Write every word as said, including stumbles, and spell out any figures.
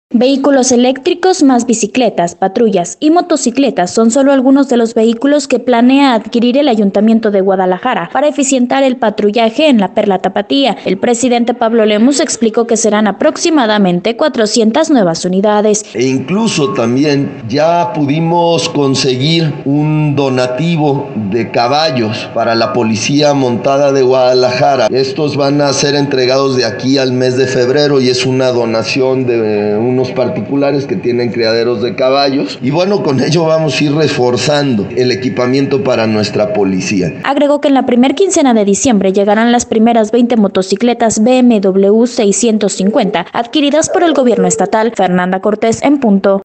Vehículos eléctricos más bicicletas, patrullas y motocicletas son solo algunos de los vehículos que planea adquirir el Ayuntamiento de Guadalajara para eficientar el patrullaje en la Perla Tapatía. El presidente Pablo Lemus explicó que serán aproximadamente cuatrocientas nuevas unidades. E incluso también ya pudimos conseguir un donativo de caballos para la Policía Montada de Guadalajara. Estos van a ser entregados de aquí al mes de febrero y es una donación de unos particulares que tienen criaderos de caballos, y bueno, con ello vamos a ir reforzando el equipamiento para nuestra policía. Agregó que en la primer quincena de diciembre llegarán las primeras veinte motocicletas B M W seiscientos cincuenta adquiridas por el gobierno estatal. Fernanda Cortés en punto.